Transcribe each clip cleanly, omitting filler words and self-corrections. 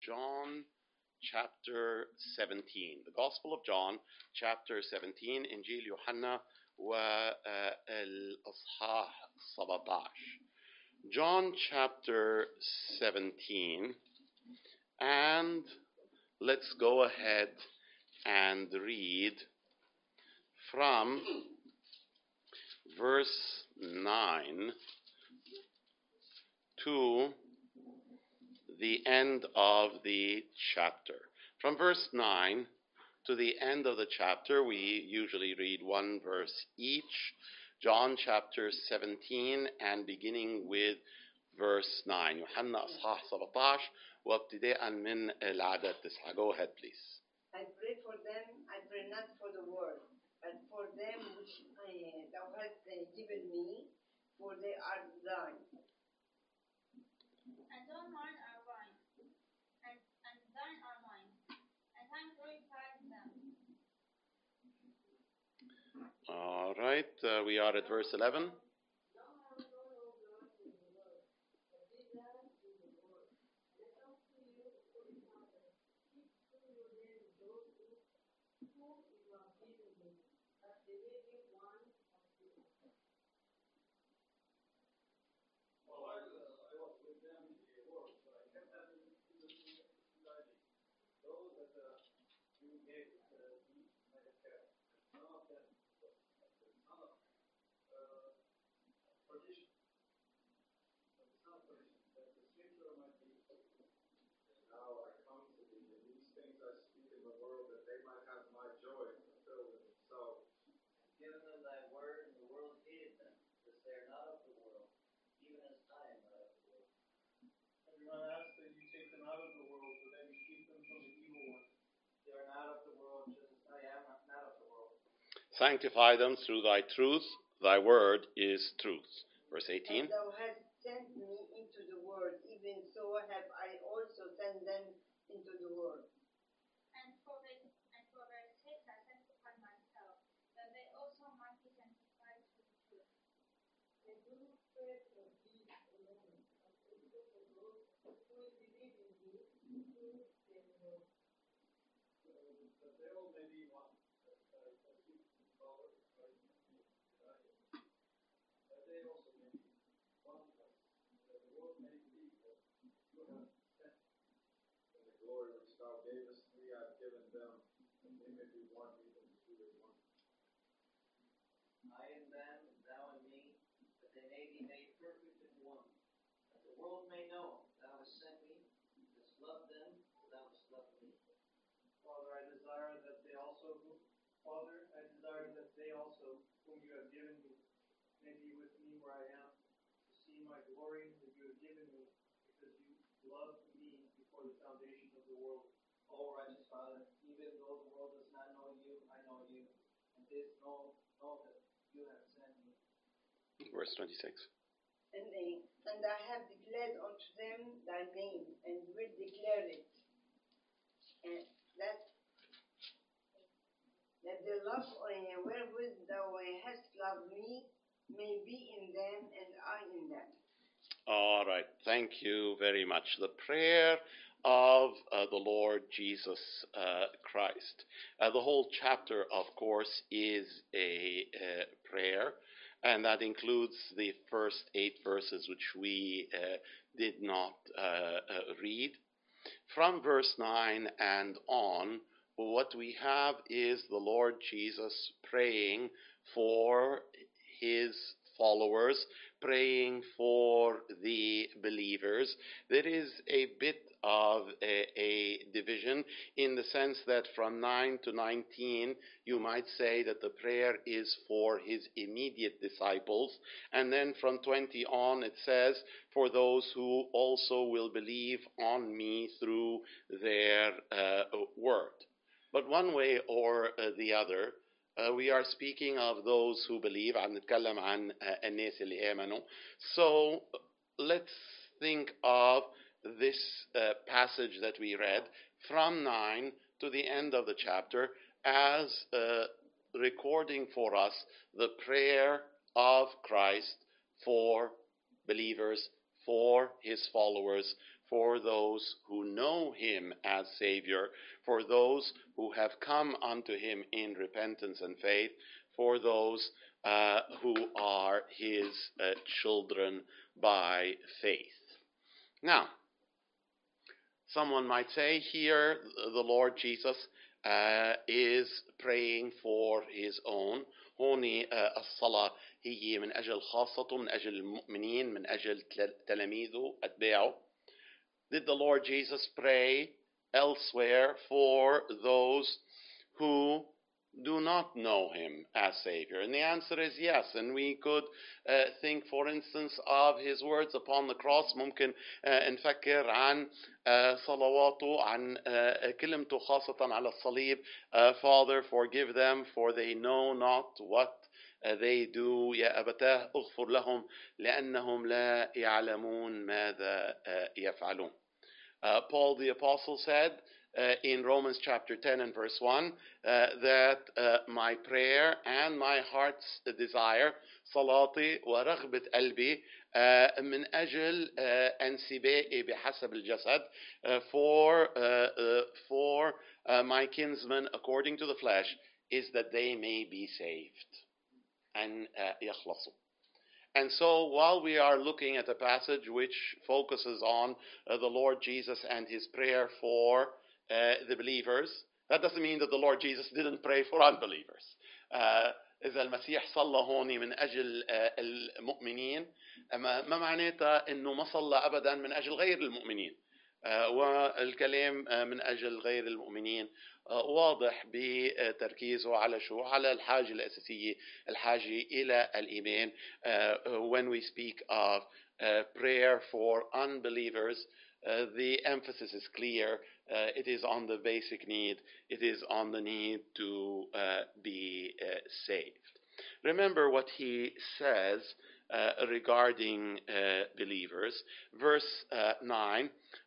John chapter 17. The Gospel of John chapter 17. إنجيل يوحنا والأصحاح 17. John chapter 17. And let's go ahead and read from verse 9 to the end of the chapter. From verse 9 to the end of the chapter, we usually read one verse each. John chapter 17 and beginning with verse 9. يوحنا أصحاح 17 وابتداء من العدد 9. Go ahead, please. I pray for them, I pray not for the world, but for them which thou hast given me, for they are thine. And all mine are thine, and thine are mine, and I glorified them. All right, we are at verse 11. Sanctify them through thy truth. Thy word is truth. Verse 18. As thou hast sent me into the world, even so have I also sent them into the world. And for their sake I sanctify myself, that they also might be sanctified through the truth. I do not pray for these alone, but also for those who will believe in thee through their word. That they all may be one, as you, Father, Christ, and me, that they also may be one of us, that the world may believe that you have sent. And the glory which thou gavest me, I have given them, that they may be one, even as we are one. I in them, and thou in me, that they may be made perfect in one, that the world may know thou hast sent me, hast loved them, as thou hast loved me. Father, I desire that they also, whom you have given me, may be with me where I am, to see my glory that you have given me, because you loved me before the foundation of the world. O righteous Father, even though the world does not know you, I know you, and this know that you have sent me. Verse 26. And I have declared unto them thy name, and will declare it. And that the love wherewith thou hast loved me may be in them, and I in them. All right. Thank you very much. The prayer of the Lord Jesus Christ. The whole chapter, of course, is a prayer, and that includes the first 8 verses, which we did not read. From verse 9 and on, what we have is the Lord Jesus praying for his followers, praying for the believers. There is a bit of a division in the sense that from 9 to 19, you might say that the prayer is for his immediate disciples. And then from 20 on, it says, for those who also will believe on me through their word. But one way or the other, we are speaking of those who believe. عم نتكلم عن الناس اللي آمنوا. So let's think of this passage that we read from 9 to the end of the chapter as recording for us the prayer of Christ for believers, for his followers, for those who know him as Savior, for those who have come unto him in repentance and faith, for those who are his children by faith. Now, someone might say here the Lord Jesus is praying for his own. هون الصلاة هي من أجل خاصته، من أجل المؤمنين، من أجل تلاميذه أتباعه. Did the Lord Jesus pray elsewhere for those who do not know him as Savior? And the answer is yes. And we could think, for instance, of his words upon the cross. ممكن نفكر عن صلواته، عن كلمته خاصة على الصليب. Father, forgive them, for they know not what they do. يا أبتاه اغفر لهم لأنهم لا يعلمون ماذا يفعلون. Paul the Apostle said in Romans chapter 10 and verse 1 that my prayer and my heart's desire, صلاتي ورغبة قلبي من أجل أنسبائي بحسب الجسد, for my kinsmen according to the flesh, is that they may be saved and يخلصوا. And so while we are looking at a passage which focuses on the Lord Jesus and his prayer for the believers, that doesn't mean that the Lord Jesus didn't pray for unbelievers. إذا المسيح صلى هون من أجل المؤمنين ما معناتها إنه ما صلى أبدا من أجل غير المؤمنين. والكلام من أجل غير المؤمنين واضح بتركيزه على شو؟ على الحاجة الأساسية، الحاجة إلى الإيمان. When we speak of prayer for unbelievers, the emphasis is clear. It is on the basic need. It is on the need to be saved. Remember what he says regarding believers. Verse 9,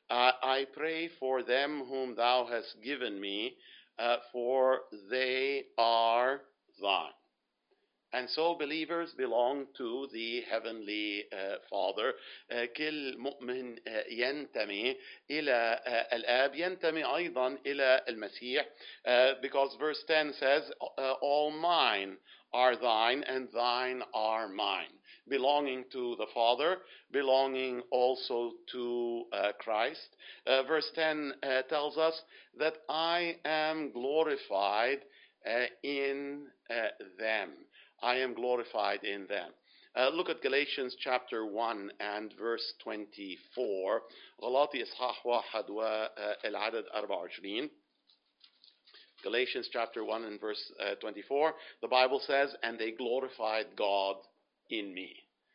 I pray for them whom thou hast given me, for they are thine. And so believers belong to the Heavenly Father. كل مؤمن ينتمي إلى الآب، ينتمي أيضا إلى المسيح, because verse 10 says, all mine are thine and thine are mine. Belonging to the Father, belonging also to Christ. Verse 10 tells us that I am glorified in them. I am glorified in them. Look at Galatians chapter 1 and verse 24. غلاطي إصحاح 1 والعدد 24. Galatians chapter 1 and verse 24. The Bible says, and they glorified God in me.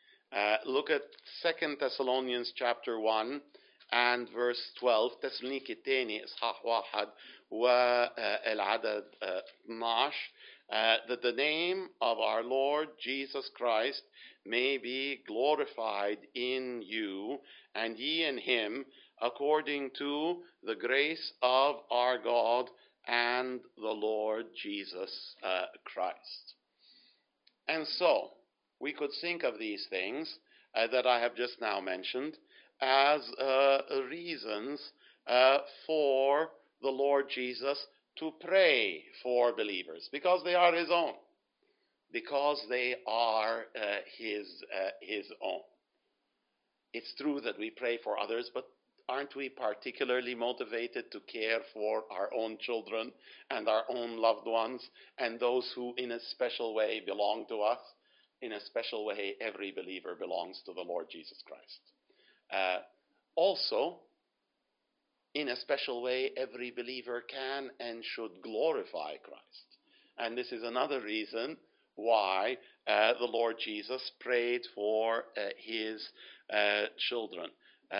Look at 2 Thessalonians chapter 1 and verse 12. تسالونيكي الثاني إصحاح 1 والعدد 12. That the name of our Lord Jesus Christ may be glorified in you, and ye in him, according to the grace of our God and the Lord Jesus Christ. And so, we could think of these things that I have just now mentioned as reasons for the Lord Jesus to pray for believers, because they are his own, because they are his own. It's true that we pray for others, but aren't we particularly motivated to care for our own children and our own loved ones and those who in a special way belong to us? In a special way, every believer belongs to the Lord Jesus Christ. Also, in a special way, every believer can and should glorify Christ. And this is another reason why the Lord Jesus prayed for his children.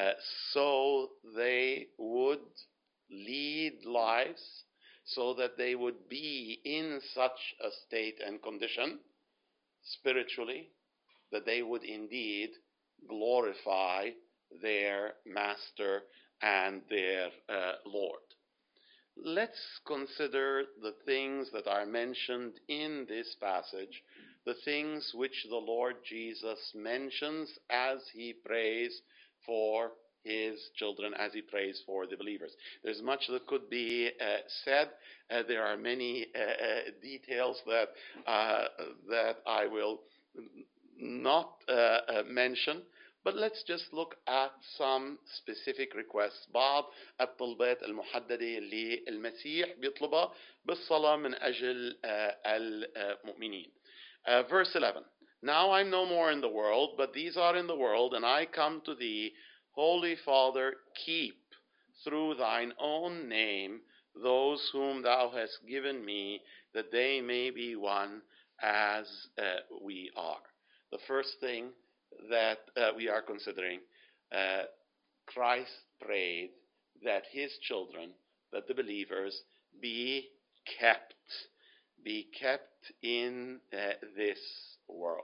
So they would lead lives, so that they would be in such a state and condition, spiritually, that they would indeed glorify their Master and their Lord. Let's consider the things that are mentioned in this passage, the things which the Lord Jesus mentions as he prays for his children as he prays for the believers. There's much that could be said. There are many details that I will not mention, but let's just look at some specific requests. بعض الطلبات المحددة اللي المسيح بيطلبها بالصلاة من أجل المؤمنين. Verse 11. Now I'm no more in the world, but these are in the world, and I come to thee. Holy Father, keep through thine own name those whom thou hast given me, that they may be one as we are. The first thing that we are considering, Christ prayed that his children, that the believers, be kept in this world.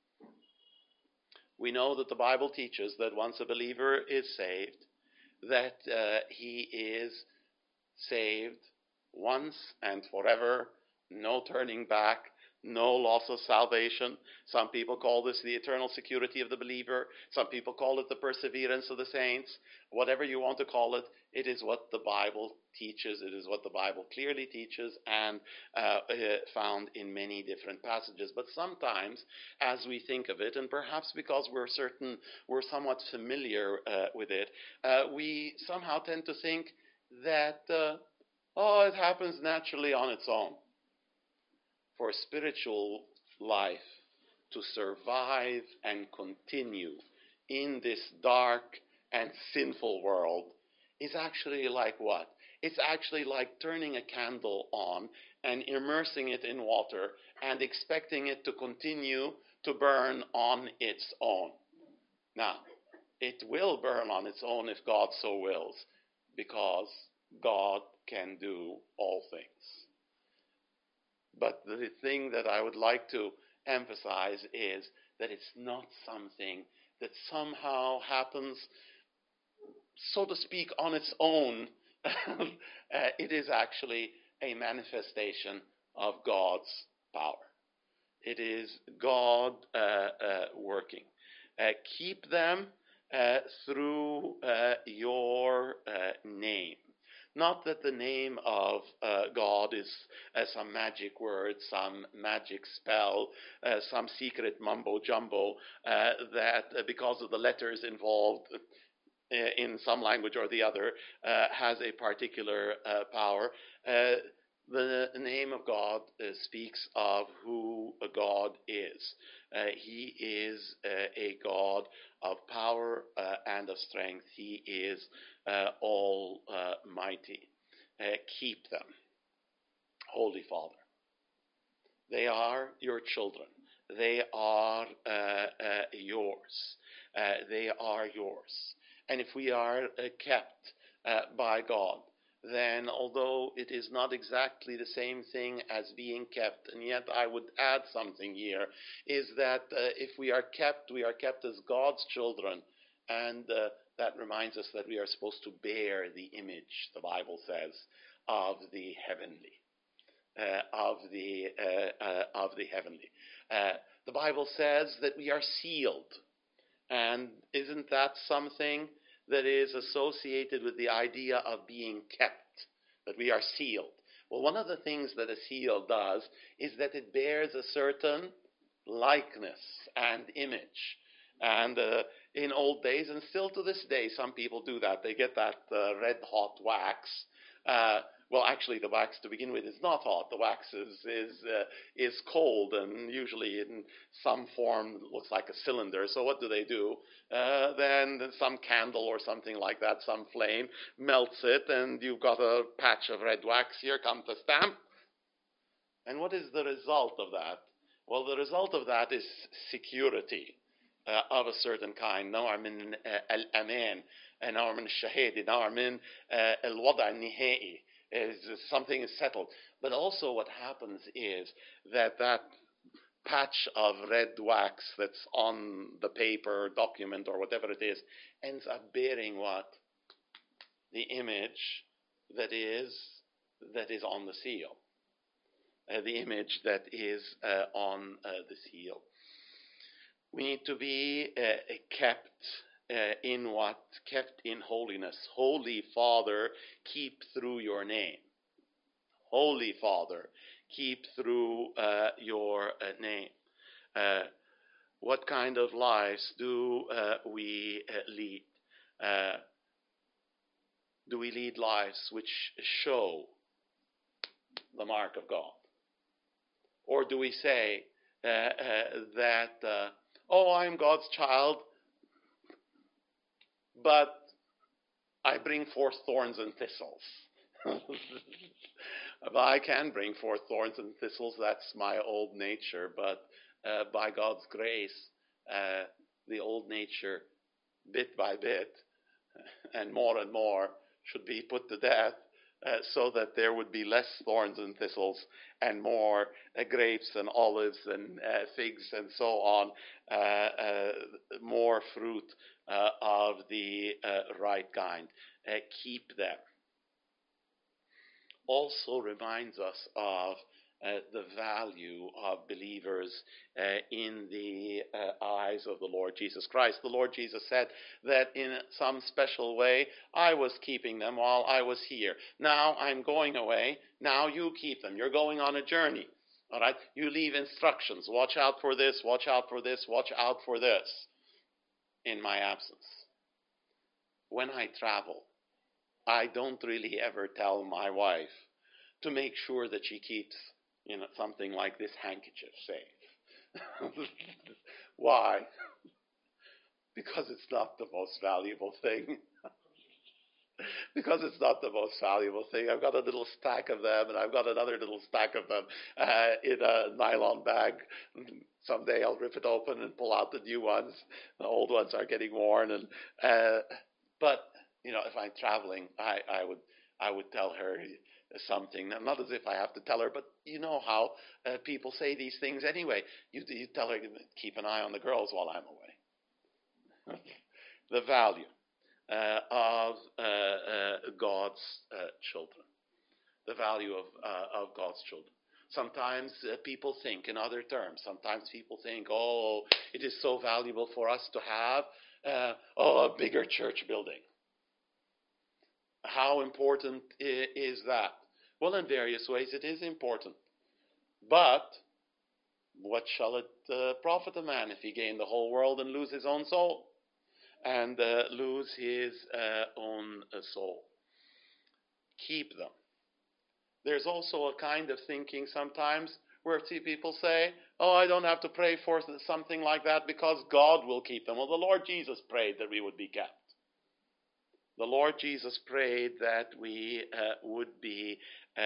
We know that the Bible teaches that once a believer is saved, that he is saved once and forever, no turning back, no loss of salvation. Some people call this the eternal security of the believer. Some people call it the perseverance of the saints. Whatever you want to call it, it is what the Bible teaches. It is what the Bible clearly teaches and found in many different passages. But sometimes, as we think of it, and perhaps because we're somewhat familiar with it, we somehow tend to think that, it happens naturally on its own. For spiritual life to survive and continue in this dark and sinful world is actually like what? It's actually like turning a candle on and immersing it in water and expecting it to continue to burn on its own. Now, it will burn on its own if God so wills, because God can do all things. But the thing that I would like to emphasize is that it's not something that somehow happens, so to speak, on its own. It is actually a manifestation of God's power. It is God working. Keep them through your name. Not that the name of God is some magic word, some magic spell, some secret mumbo-jumbo that because of the letters involved in some language or the other has a particular power. The name of God speaks of who God is. He is a God of power and of strength. He is almighty. Keep them, Holy Father. They are your children. They are yours. They are yours. And if we are kept by God, then although it is not exactly the same thing as being kept, and yet I would add something here, is that if we are kept as God's children, and that reminds us that we are supposed to bear the image, the Bible says, of the heavenly. The Bible says that we are sealed. And isn't that something that is associated with the idea of being kept, that we are sealed? Well, one of the things that a seal does is that it bears a certain likeness and image. And in old days, and still to this day, some people do that. They get that red hot wax. Well, actually, the wax to begin with is not hot. The wax is cold, and usually in some form looks like a cylinder. So what do? Then some candle or something like that, some flame, melts it, and you've got a patch of red wax. Here comes the stamp. And what is the result of that? Well, the result of that is security of a certain kind. نوع من الأمان, نوع من الشهادة, نوع من الوضع النهائي. Something is settled. But also what happens is that patch of red wax that's on the paper, document, or whatever it is, ends up bearing what? The image that is on the seal. The image that is on the seal. We need to be kept in what? Kept in holiness. Holy Father, keep through your name. Holy Father, keep through your name. What kind of lives do we lead? Do we lead lives which show the mark of God? Or do we say that, I'm God's child, but I bring forth thorns and thistles? But I can bring forth thorns and thistles. That's my old nature. But by God's grace, the old nature, bit by bit, and more, should be put to death, so that there would be less thorns and thistles and more grapes and olives and figs and so on, more fruit of the right kind. Keep them. Also reminds us of the value of believers in the eyes of the Lord Jesus Christ. The Lord Jesus said that in some special way, I was keeping them while I was here. Now I'm going away. Now you keep them. You're going on a journey. All right? You leave instructions. Watch out for this. Watch out for this. Watch out for this. In my absence. When I travel, I don't really ever tell my wife to make sure that she keeps, something like this handkerchief safe. Why? Because it's not the most valuable thing. Because it's not the most valuable thing. I've got a little stack of them, and I've got another little stack of them in a nylon bag. Someday I'll rip it open and pull out the new ones. The old ones are getting worn, but if I'm traveling, I would tell her something. Not as if I have to tell her, but you know how people say these things anyway. You tell her, keep an eye on the girls while I'm away. The value of God's children. The value of God's children. Sometimes people think in other terms. Sometimes people think, it is so valuable for us to have a bigger church building. How important is that? Well, in various ways it is important. But what shall it profit a man if he gain the whole world and lose his own soul? And lose his own soul. Keep them. There's also a kind of thinking sometimes where people say, I don't have to pray for something like that because God will keep them. Well, the Lord Jesus prayed that we would be kept. The Lord Jesus prayed that we would be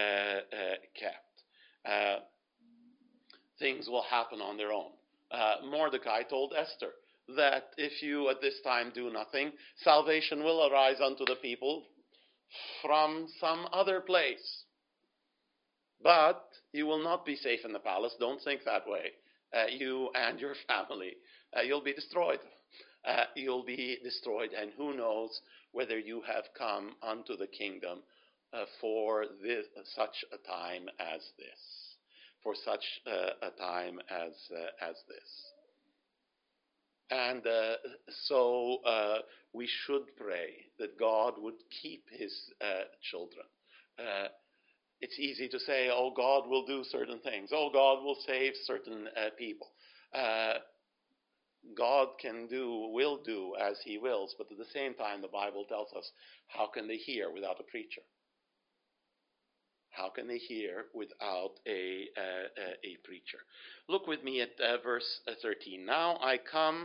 kept. Things will happen on their own. Mordecai told Esther that if you at this time do nothing, salvation will arise unto the people from some other place. But you will not be safe in the palace. Don't think that way. You and your family, you'll be destroyed. You'll be destroyed, and who knows whether you have come unto the kingdom for such a time as this. For such a time as this. And so we should pray that God would keep his children. It's easy to say, God will do certain things. God will save certain people. God will do as he wills, but at the same time, the Bible tells us, how can they hear without a preacher? How can they hear without a preacher? Look with me at verse 13. Now come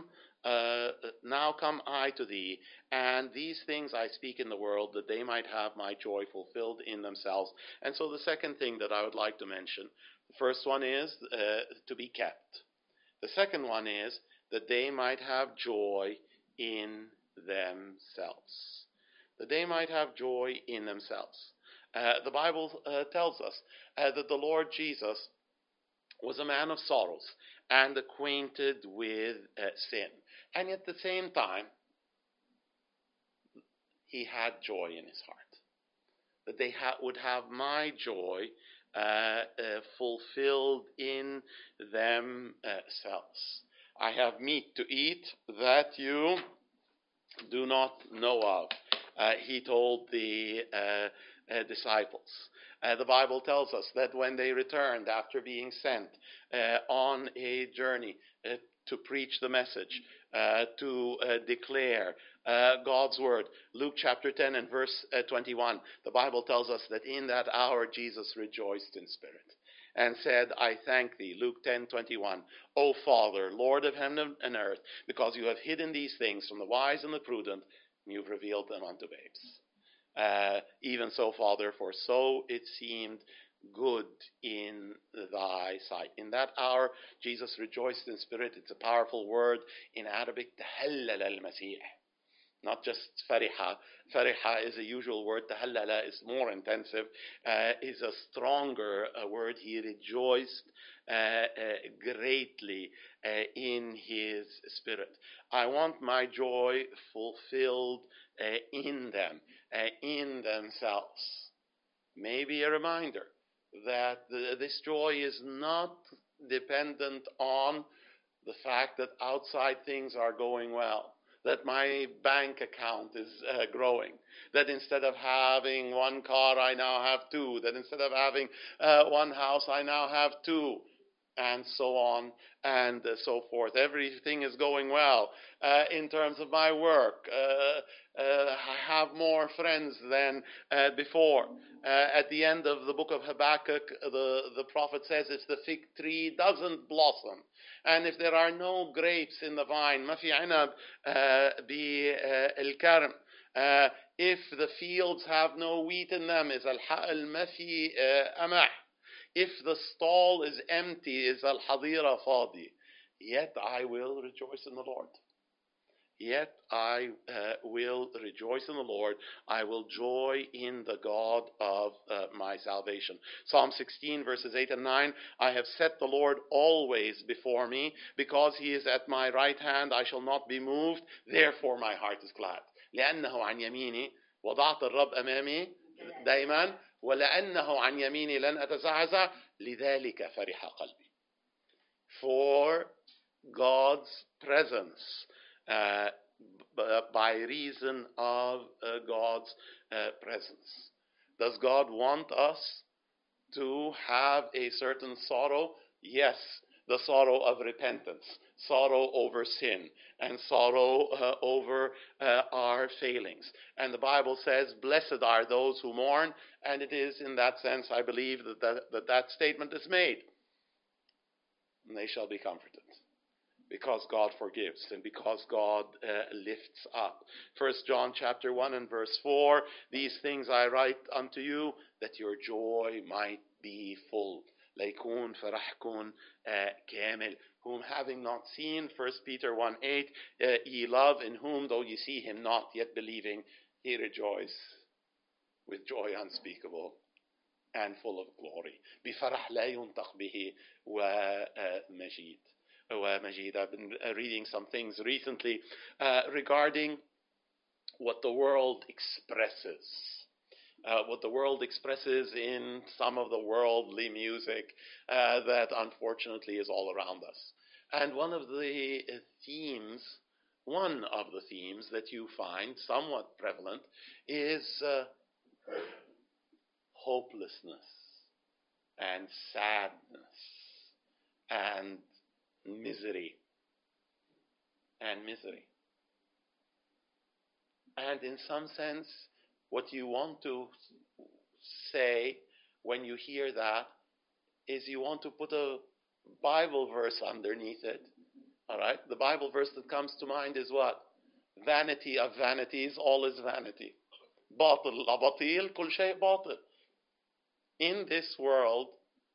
I to thee, and these things I speak in the world, that they might have my joy fulfilled in themselves. And so the second thing that I would like to mention, the first one is to be kept. The second one is that they might have joy in themselves. That they might have joy in themselves. The Bible tells us that the Lord Jesus was a man of sorrows and acquainted with sin. And at the same time, he had joy in his heart. That they would have my joy fulfilled in themselves. I have meat to eat that you do not know of. He told the disciples. The Bible tells us that when they returned after being sent on a journey to preach the message, to declare God's word, Luke chapter 10 and verse 21, the Bible tells us that in that hour Jesus rejoiced in spirit and said, I thank thee, Luke 10:21, O Father, Lord of heaven and earth, because you have hidden these things from the wise and the prudent, and you've revealed them unto babes. Even so, Father, for so it seemed good in thy sight. In that hour, Jesus rejoiced in spirit. It's a powerful word. In Arabic, تهلل المسيح. Not just fariha. Fariha is a usual word. Tahallala is more intensive, is a stronger word. He rejoiced greatly in his spirit. I want my joy fulfilled in them, in themselves. Maybe a reminder that this joy is not dependent on the fact that outside things are going well, that my bank account is growing, that instead of having one car, I now have two, that instead of having one house, I now have two, and so on and so forth. Everything is going well in terms of my work. I have more friends than before. At the end of the book of Habakkuk, the prophet says if the fig tree doesn't blossom, and if there are no grapes in the vine, ما في عنب بالكرم, if the fields have no wheat in them, إذا الحقل ما في قمح, if the stall is empty, إذا الحظيرة فاضي, yet I will rejoice in the Lord. Yet I will rejoice in the Lord. I will joy in the God of my salvation. Psalm 16, verses 8 and 9. I have set the Lord always before me. Because he is at my right hand, I shall not be moved. Therefore my heart is glad. لأنه عن يميني وضعت الرب أمامي دائما ولأنه عن يميني لن أتزعزع لذلك فرح قلبي. For God's presence, by reason of God's presence. Does God want us to have a certain sorrow? Yes, the sorrow of repentance, sorrow over sin, and sorrow over our failings. And the Bible says, blessed are those who mourn, and it is in that sense, I believe, that statement is made. And they shall be comforted. Because God forgives and because God lifts up. 1 John chapter 1 and verse 4, these things I write unto you, that your joy might be full. ليكون فرحكم كامل. Whom having not seen, 1 Peter 1:8, ye love, in whom though ye see him not, yet believing, ye rejoice with joy unspeakable and full of glory. بفرح لا ينطق به ومجيد. Majid, I've been reading some things recently regarding what the world expresses. What the world expresses in some of the worldly music that unfortunately is all around us. And one of the themes that you find somewhat prevalent is hopelessness and sadness and misery. And in some sense, what you want to say when you hear that is you want to put a Bible verse underneath it. All right? The Bible verse that comes to mind is what? Vanity of vanities, all is vanity. باطل لا بطيل كل شيء باطل. In this world,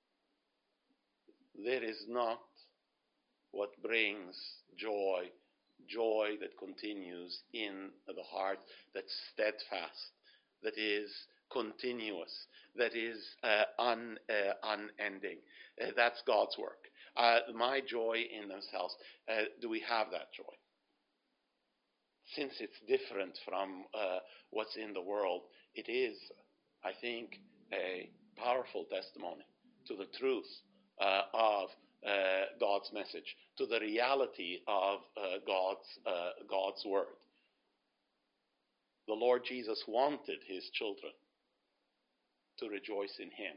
there is not what brings joy that continues in the heart, that's steadfast, that is continuous, that is unending. That's God's work. My joy in themselves. Do we have that joy? Since it's different from what's in the world, it is, I think, a powerful testimony to the truth of God's message, to the reality of God's word. the Lord Jesus wanted his children to rejoice in him.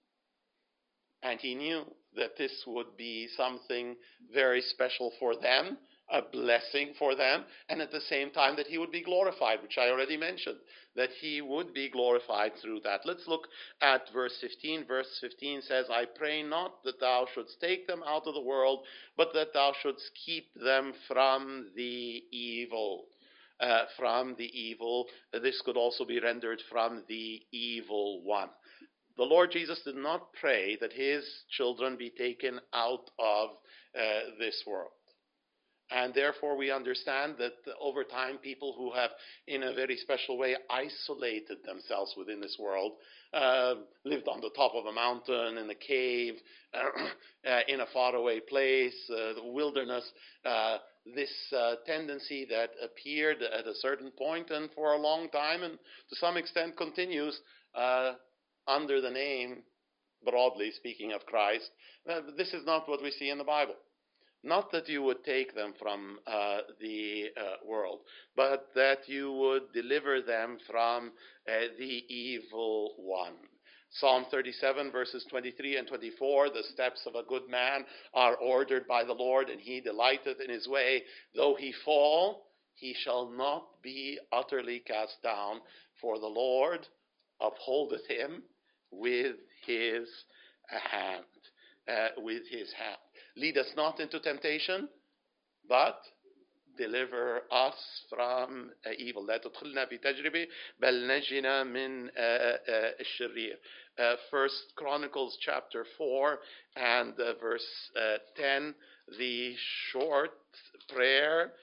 And he knew that this would be something very special for them, a blessing for them, and at the same time that he would be glorified, which I already mentioned, that he would be glorified through that. Let's look at verse 15. Verse 15 says, I pray not that thou shouldst take them out of the world, but that thou shouldst keep them from the evil. From the evil. This could also be rendered from the evil one. The Lord Jesus did not pray that his children be taken out of this world. And therefore we understand that over time people who have in a very special way isolated themselves within this world, lived on the top of a mountain, in a cave, in a faraway place, the wilderness, this tendency that appeared at a certain point and for a long time and to some extent continues under the name, broadly speaking, of Christ. This is not what we see in the Bible. Not that you would take them from the world, but that you would deliver them from the evil one. Psalm 37, verses 23 and 24, the steps of a good man are ordered by the Lord, and he delighteth in his way. Though he fall, he shall not be utterly cast down, for the Lord upholdeth him with his hand. With his hand. Lead us not into temptation, but deliver us from evil. لا تدخلنا في تجربة بل نجنا من الشرير. 1 Chronicles chapter 4 and verse 10, the short prayer,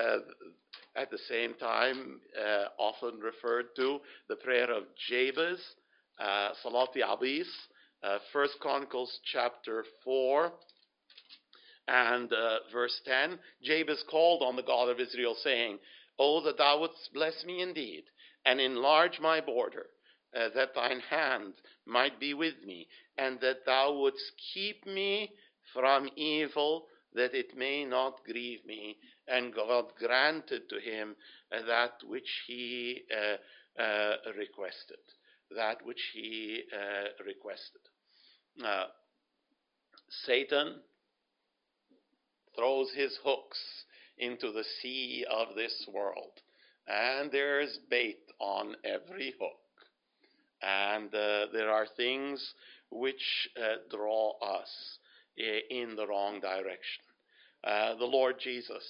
at the same time often referred to, the prayer of Jabez, Salat Abis. 1 Chronicles chapter 4 and verse 10, Jabez called on the God of Israel, saying, O that thou wouldst bless me indeed, and enlarge my border, that thine hand might be with me, and that thou wouldst keep me from evil, that it may not grieve me. And God granted to him that which he requested. That which he requested. Satan throws his hooks into the sea of this world, and there's bait on every hook, and there are things which draw us in the wrong direction. The Lord Jesus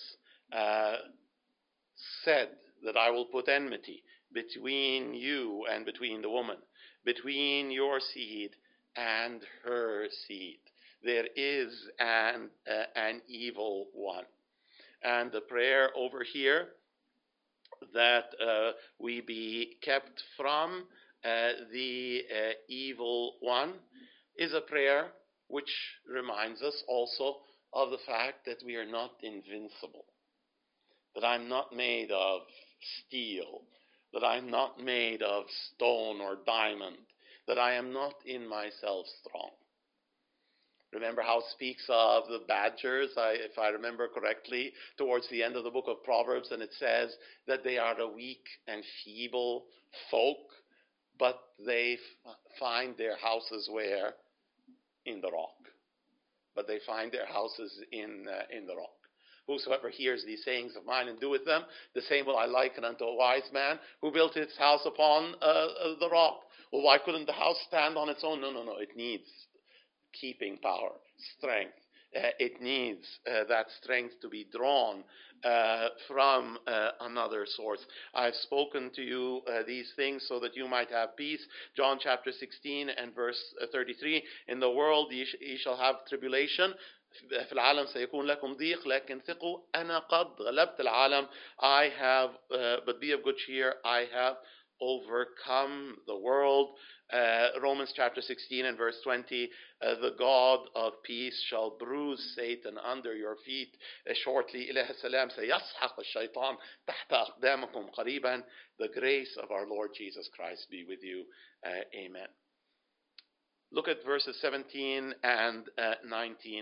said that I will put enmity between you and between the woman, between your seed and her seed. There is an evil one. And the prayer over here that we be kept from the evil one is a prayer which reminds us also of the fact that we are not invincible, that I'm not made of steel, that I'm not made of stone or diamond, that I am not in myself strong. Remember how it speaks of the badgers, if I remember correctly, towards the end of the book of Proverbs, and it says that they are a weak and feeble folk, but they find their houses where? In the rock. But they find their houses in the rock. Whosoever hears these sayings of mine and doeth them, the same will I liken unto a wise man who built his house upon the rock. Well, why couldn't the house stand on its own? No. It needs keeping power, strength. It needs that strength to be drawn from another source. I've spoken to you these things so that you might have peace. John chapter 16 and verse 33, in the world ye shall have tribulation. في العالم سيكون لكم ضيق لكن ثقوا أنا قد غلبت العالم. I have, but be of good cheer, I have overcome the world. Romans chapter 16 and verse 20, the God of peace shall bruise Satan under your feet shortly. إله السلام سيسحق الشيطان تحت أقدامكم قريبا. The grace of our Lord Jesus Christ be with you. Amen. Look at verses 17 and 19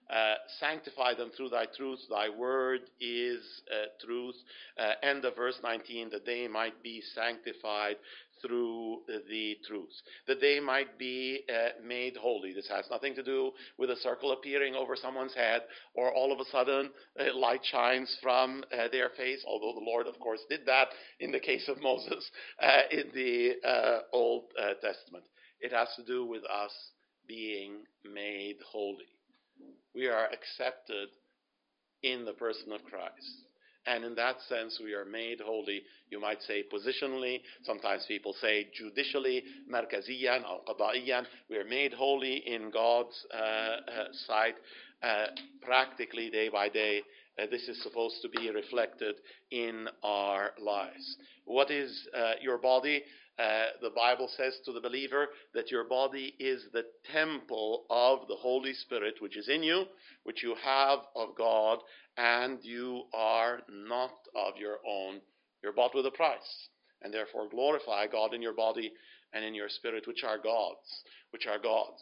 Sanctify them through thy truth. Thy word is truth. End of verse 19, that they might be sanctified through the truth, that they might be made holy. This has nothing to do with a circle appearing over someone's head, or all of a sudden light shines from their face, although the Lord, of course, did that in the case of Moses in the Old Testament. It has to do with us being made holy. We are accepted in the person of Christ. And in that sense, we are made holy. You might say positionally. Sometimes people say judicially, markaziyan or qada'iyan. We are made holy in God's sight. Practically, day by day, this is supposed to be reflected in our lives. What is your body? The Bible says to the believer that your body is the temple of the Holy Spirit, which is in you, which you have of God, and you are not of your own. You're bought with a price, and therefore glorify God in your body and in your spirit, which are God's.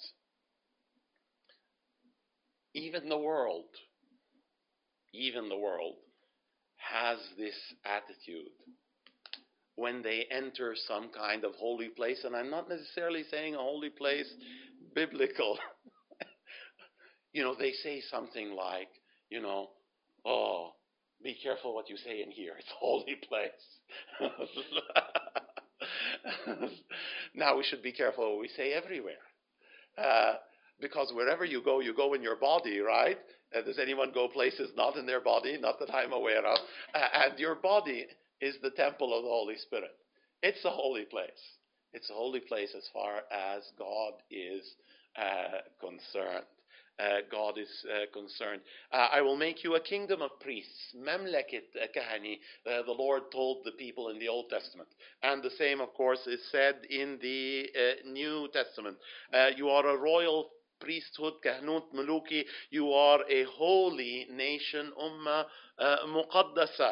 Even the world has this attitude when they enter some kind of holy place, and I'm not necessarily saying a holy place biblical. They say something like, oh, be careful what you say in here. It's a holy place. Now we should be careful what we say everywhere. Because wherever you go in your body, right? Does anyone go places not in their body? Not that I'm aware of. And your body is the temple of the Holy Spirit. It's a holy place. It's a holy place as far as God is concerned. God is concerned. I will make you a kingdom of priests. Mamlaket kahani, the Lord told the people in the Old Testament. And the same, of course, is said in the New Testament. You are a royal priesthood, kahnut muluki. You are a holy nation, ummah muqaddasa.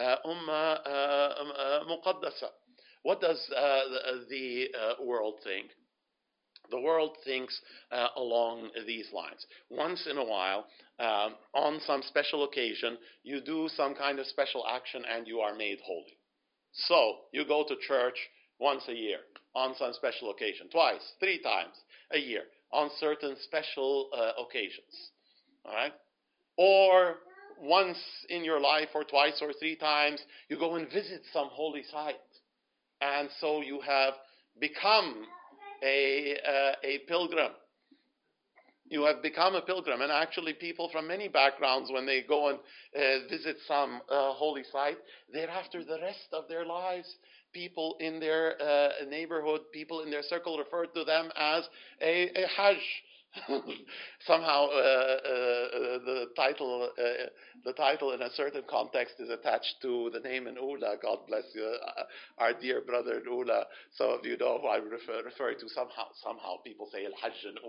Muqaddasa. What does the world think? The world thinks along these lines. Once in a while, on some special occasion, you do some kind of special action and you are made holy. So, you go to church once a year on some special occasion, twice, 3 times a year on certain special occasions. All right? Or once in your life, or twice or 3 times, you go and visit some holy site. And so you have become a pilgrim. You have become a pilgrim. And actually people from many backgrounds, when they go and visit some holy site, thereafter the rest of their lives, people in their neighborhood, people in their circle refer to them as a hajj. Somehow the title in a certain context is attached to the name in Ula. God bless you, our dear brother in Ula. Some of you know who I'm referring to. Somehow people say Al-Hajj in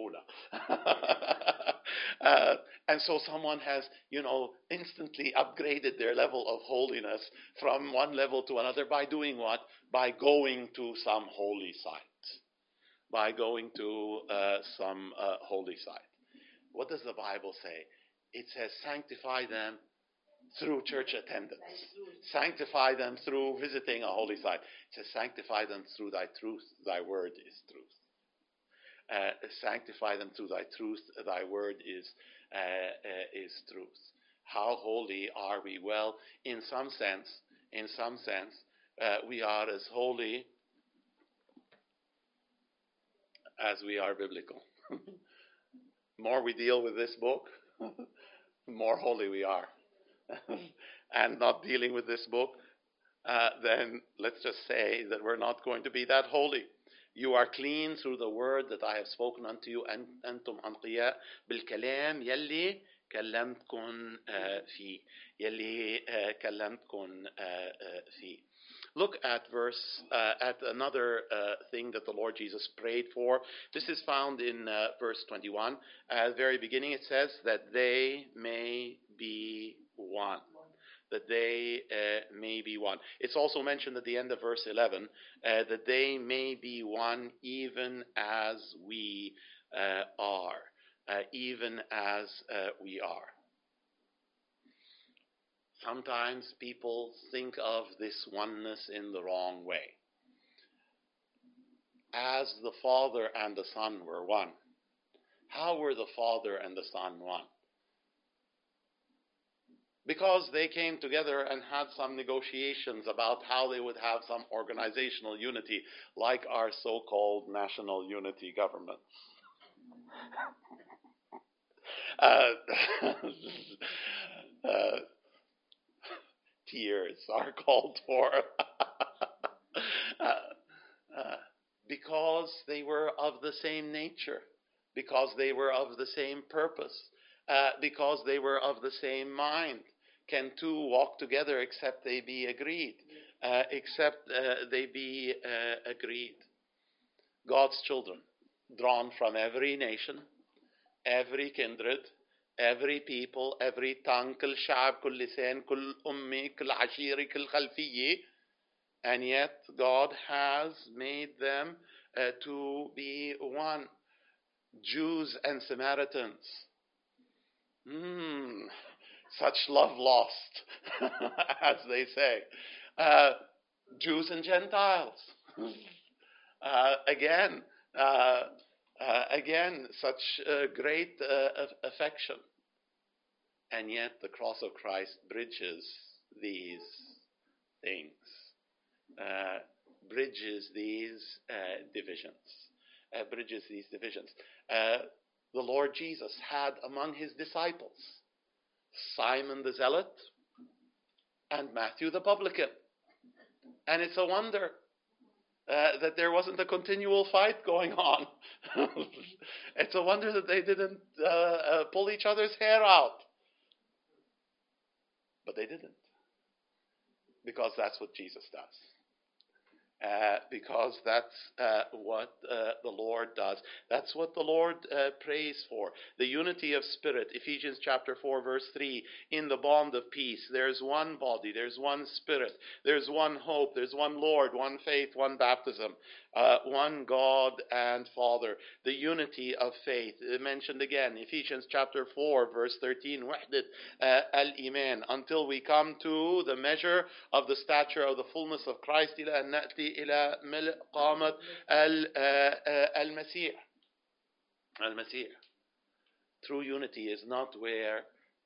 Ula. And so someone has, instantly upgraded their level of holiness from one level to another by doing what? By going to some holy site. By going to some holy site. What does the Bible say? It says sanctify them through church attendance. Sanctify them through visiting a holy site. It says sanctify them through thy truth. Thy word is truth. Sanctify them through thy truth. Thy word is truth. How holy are we? Well, in some sense, we are as holy as we are biblical. More we deal with this book, more holy we are. And not dealing with this book, then let's just say that we're not going to be that holy. You are clean through the word that I have spoken unto you, and أنتم أنقياء بالكلام يلي كلمتكم فيه. يلي كلمتكم فيه. Look at at another thing that the Lord Jesus prayed for. This is found in verse 21. At the very beginning it says that they may be one. That they may be one. It's also mentioned at the end of verse 11 that they may be one even as we are. even as we are. Sometimes people think of this oneness in the wrong way. As the Father and the Son were one. How were the Father and the Son one? Because they came together and had some negotiations about how they would have some organizational unity, like our so-called national unity government. Tears are called for. Because they were of the same nature, because they were of the same purpose, because they were of the same mind. Can two walk together except they be agreed? Agreed. God's children, drawn from every nation, every kindred, every people, every tongue, كل شعب, كل لسان, كل أمة, كل عشيرة, كل خلفية, and yet God has made them to be one. Jews and Samaritans. Such love lost, as they say. Jews and Gentiles. Again, such great affection. And yet the cross of Christ bridges these things. Bridges these divisions. The Lord Jesus had among his disciples Simon the Zealot and Matthew the Publican. And it's a wonder that there wasn't a continual fight going on. It's a wonder that they didn't pull each other's hair out. But they didn't. Because that's what Jesus does. Because that's what the Lord does. That's what the Lord prays for. The unity of spirit. Ephesians chapter 4 verse 3. In the bond of peace. There's one body. There's one spirit. There's one hope. There's one Lord. One faith. One baptism. One God and Father. The unity of faith. Mentioned again. Ephesians chapter 4 verse 13. وحدة الإيمان. Until we come to the measure of the stature of the fullness of Christ. إلى أن نأتي إلى ملء قامة المسيح. True unity is not where,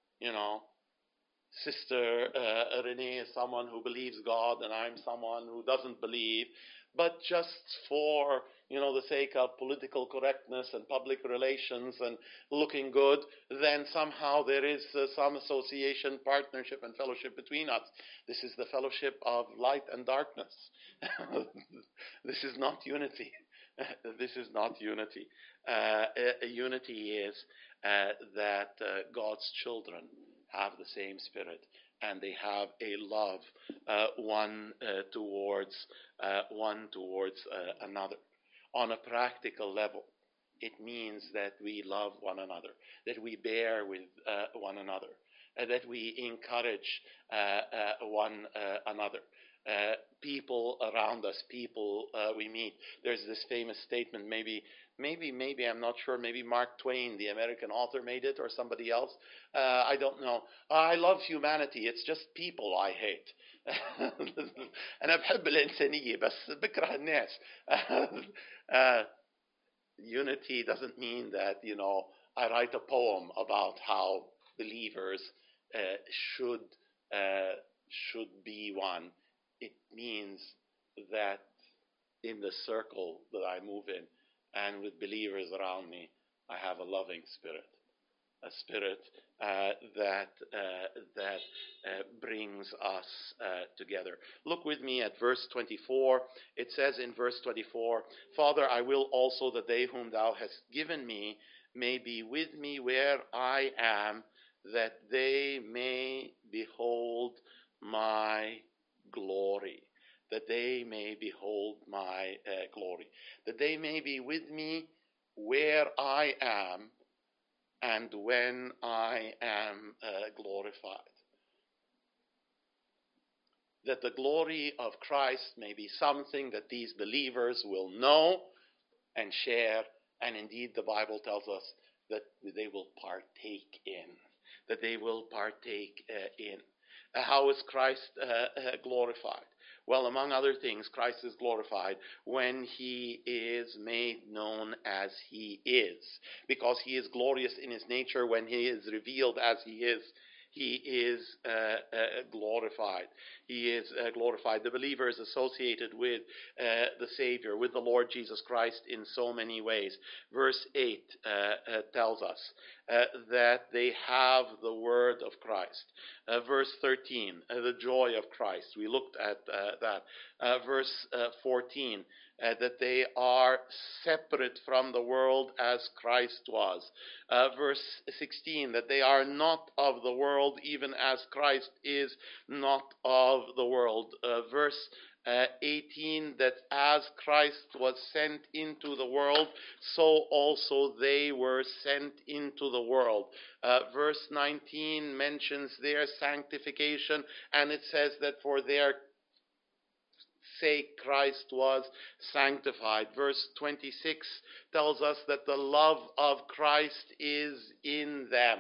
Sister Renee is someone who believes God and I'm someone who doesn't believe, but just for, the sake of political correctness and public relations and looking good, then somehow there is some association, partnership, and fellowship between us. This is the fellowship of light and darkness. This is not unity. This is not unity. Unity is that God's children have the same spirit and they have a love one towards another. On a practical level, it means that we love one another, that we bear with one another, that we encourage one another. People around us, people we meet. There's this famous statement, maybe I'm not sure, maybe Mark Twain, the American author, made it, or somebody else. I don't know. I love humanity. It's just people I hate. أنا بحب الإنسانية بس بكره الناس. Unity doesn't mean that, I write a poem about how believers should be one. It means that in the circle that I move in and with believers around me, I have a loving spirit. A spirit that brings us together. Look with me at verse 24. It says in verse 24, Father, I will also that they whom thou hast given me may be with me where I am, that they may behold my glory. That they may behold my glory. That they may be with me where I am, and when I am glorified. That the glory of Christ may be something that these believers will know and share, and indeed the Bible tells us that they will partake in. That they will partake in. How is Christ glorified? Well, among other things, Christ is glorified when he is made known as he is. Because he is glorious in his nature, when he is revealed as he is glorified. He is glorified. The believer is associated with the Savior, with the Lord Jesus Christ in so many ways. Verse 8 tells us that they have the word of Christ. Verse 13, the joy of Christ. We looked at that. Verse 14, that they are separate from the world as Christ was. Verse 16, that they are not of the world even as Christ is not of the world. Verse 18, that as Christ was sent into the world, so also they were sent into the world. Verse 19 mentions their sanctification, and it says that for their sake Christ was sanctified. Verse 26 tells us that the love of Christ is in them.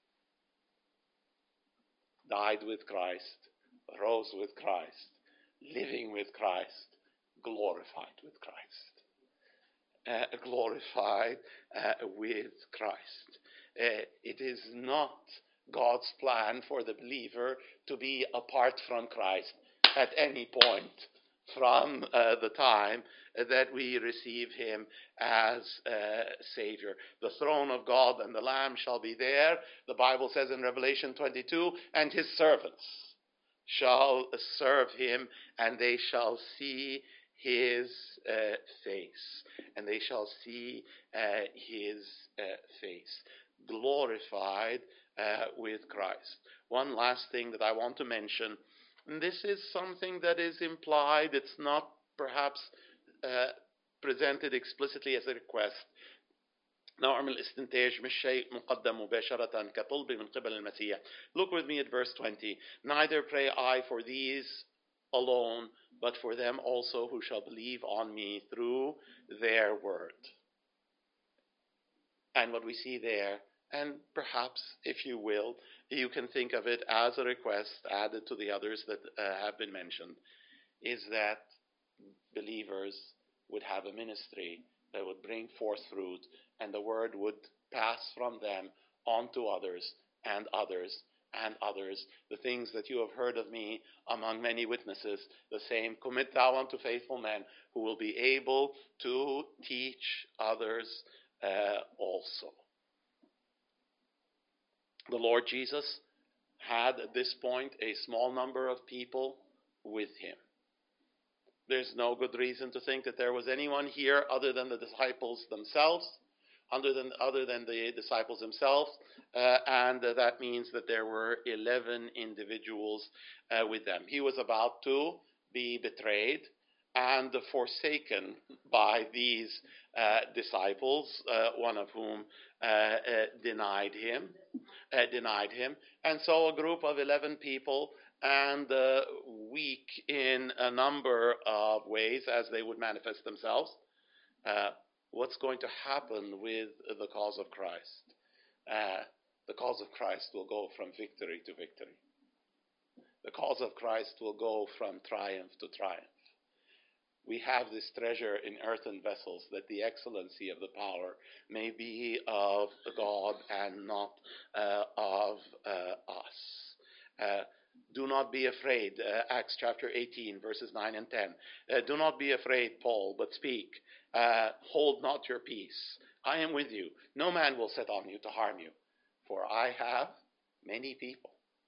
Died with Christ, rose with Christ, living with Christ, glorified with Christ. Glorified with Christ. It is not God's plan for the believer to be apart from Christ at any point from the time that we receive him as Savior. The throne of God and the Lamb shall be there. The Bible says in Revelation 22, and his servants shall serve him, and they shall see his face. And they shall see his face. Glorified with Christ. One last thing that I want to mention. This is something that is implied. It's not perhaps presented explicitly as a request. نوع من الاستنتاج مش شيء مقدم مباشرة كطلب من قبل المسيح. Look with me at verse 20. Neither pray I for these alone, but for them also who shall believe on me through their word. And what we see there, and perhaps, if you will, you can think of it as a request added to the others that have been mentioned, is that believers would have a ministry that would bring forth fruit, and the word would pass from them on to others and others and others. The things that you have heard of me among many witnesses, the same commit thou unto faithful men who will be able to teach others also. The Lord Jesus had at this point a small number of people with him. There's no good reason to think that there was anyone here other than the disciples themselves, and that means that there were 11 individuals with them. He was about to be betrayed and forsaken by these disciples, one of whom denied him. And so a group of 11 people, and weak in a number of ways as they would manifest themselves. What's going to happen with the cause of Christ? The cause of Christ will go from victory to victory. The cause of Christ will go from triumph to triumph. We have this treasure in earthen vessels, that the excellency of the power may be of God and not of us. Do not be afraid. Acts chapter 18, verses 9 and 10. Do not be afraid, Paul, but speak. Hold not your peace. I am with you. No man will set on you to harm you. For I have many people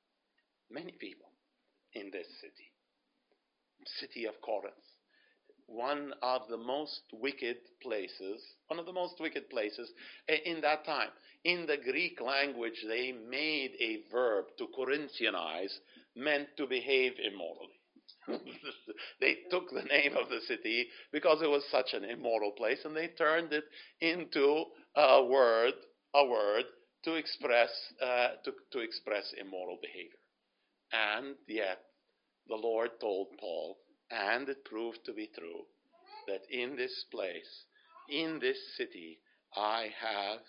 in this city of Corinth. One of the most wicked places in that time. In the Greek language, they made a verb to Corinthianize, meant to behave immorally. They took the name of the city because it was such an immoral place, and they turned it into a word to express immoral behavior. And yet, the Lord told Paul, and it proved to be true, that in this place, in this city, I have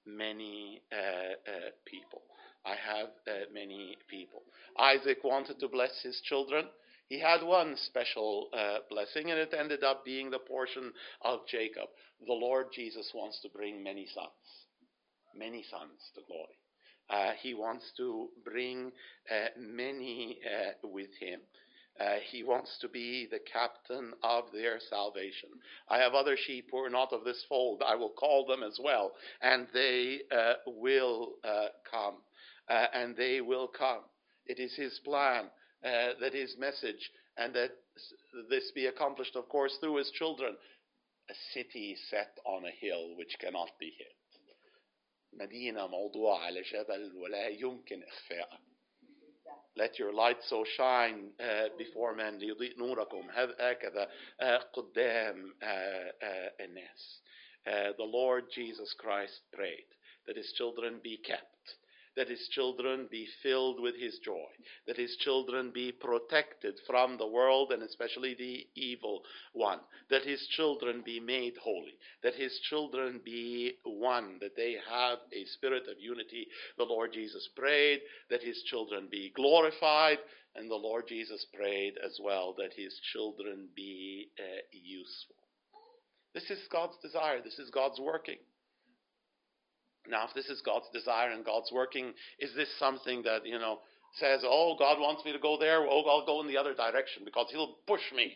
many people. I have many people. Isaac wanted to bless his children. He had one special blessing, and it ended up being the portion of Jacob. The Lord Jesus wants to bring many sons to glory. He wants to bring many with him. He wants to be the captain of their salvation. I have other sheep who are not of this fold. I will call them as well, and they will come. And they will come. It is his plan that his message, and that this be accomplished, of course, through his children. A city set on a hill which cannot be hid. مدينة موضوعة على جبل ولا يمكن إخفاء. Let your light so shine before men ليضيء نوركم هكذا قدام الناس. The Lord Jesus Christ prayed that his children be kept, that his children be filled with his joy, that his children be protected from the world and especially the evil one, that his children be made holy, that his children be one, that they have a spirit of unity. The Lord Jesus prayed that his children be glorified, and the Lord Jesus prayed as well that his children be useful. This is God's desire. This is God's working. Now, if this is God's desire and God's working, is this something that, says, oh, God wants me to go there, oh, I'll go in the other direction because he'll push me?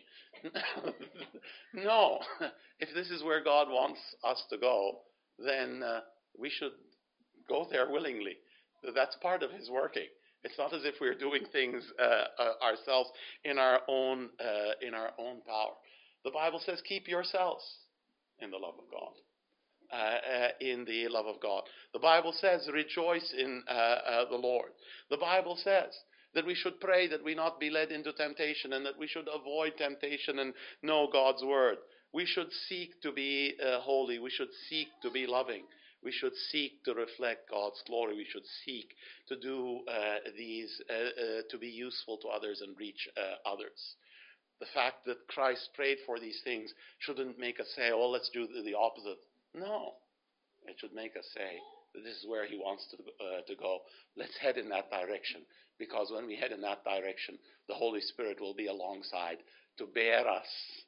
No. If this is where God wants us to go, then we should go there willingly. That's part of his working. It's not as if we're doing things ourselves in our own power. The Bible says, keep yourselves in the love of God. In the love of God. The Bible says, rejoice in the Lord. The Bible says that we should pray that we not be led into temptation, and that we should avoid temptation and know God's word. We should seek to be holy. We should seek to be loving. We should seek to reflect God's glory. We should seek to do to be useful to others and reach others. The fact that Christ prayed for these things shouldn't make us say, oh, let's do the opposite. No, it should make us say that this is where he wants to go. Let's head in that direction, because when we head in that direction, the Holy Spirit will be alongside to bear us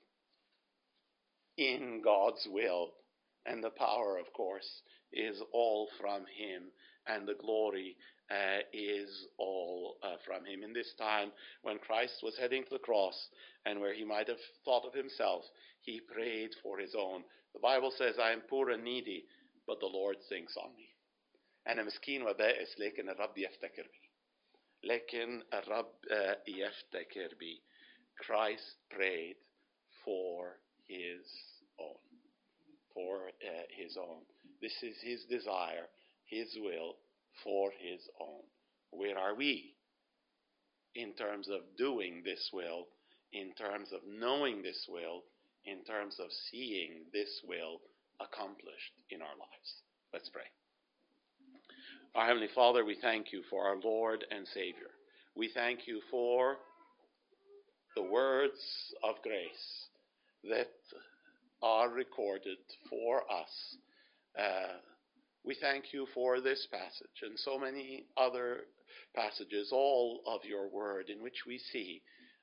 in God's will. And the power, of course, is all from him, and the glory is all from him. In this time, when Christ was heading to the cross, and where he might have thought of himself, he prayed for his own. The Bible says, I am poor and needy, but the Lord thinks on me. أنا مسكين وبائس لكن الرب يفتكر بي. لكن الرب يفتكر بي. Christ prayed for his own. For his own. This is his desire, his will for his own. Where are we in terms of doing this will, in terms of knowing this will, in terms of seeing this will accomplished in our lives? Let's pray. Our Heavenly Father, we thank you for our Lord and Savior. We thank you for the words of grace that are recorded for us. We thank you for this passage and so many other passages, all of your word, in which we see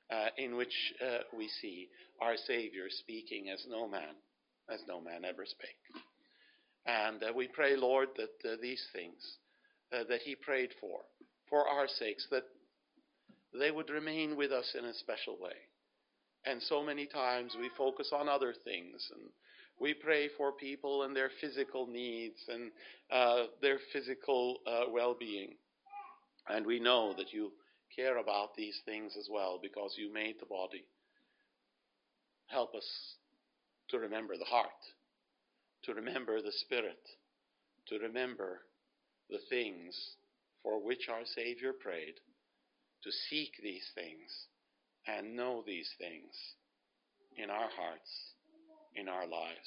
our Savior speaking as no man ever spake. And we pray, Lord, that these things that he prayed for our sakes, that they would remain with us in a special way. And so many times we focus on other things, and we pray for people and their physical needs and their physical well-being. And we know that you care about these things as well, because you made the body. Help us to remember the heart, to remember the spirit, to remember the things for which our Savior prayed, to seek these things and know these things in our hearts, in our lives,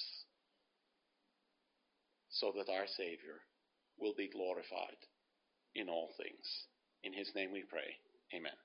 so that our Savior will be glorified in all things. In his name we pray. Amen.